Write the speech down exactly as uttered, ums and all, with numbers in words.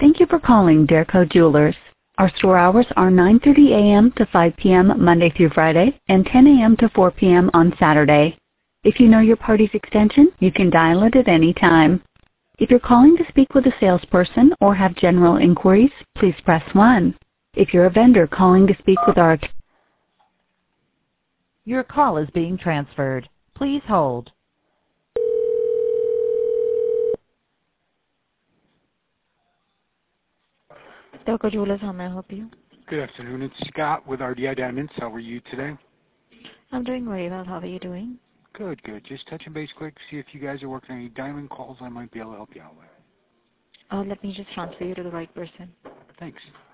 Thank you for calling Derco Jewelers. Our store hours are nine thirty a m to five p m Monday through Friday and ten a m to four p m on Saturday. If you know your party's extension, you can dial it at any time. If you're calling to speak with a salesperson or have general inquiries, please press one. If you're a vendor calling to speak with our... Your call is being transferred. Please hold. Derco Jewelers, how may I help you? Good afternoon. It's Scott with R D I Diamonds. How are you today? I'm doing very well. How are you doing? Good, good. Just touching base quick, see if you guys are working any diamond calls I might be able to help you out with. Uh, let me just transfer you to the right person. Thanks.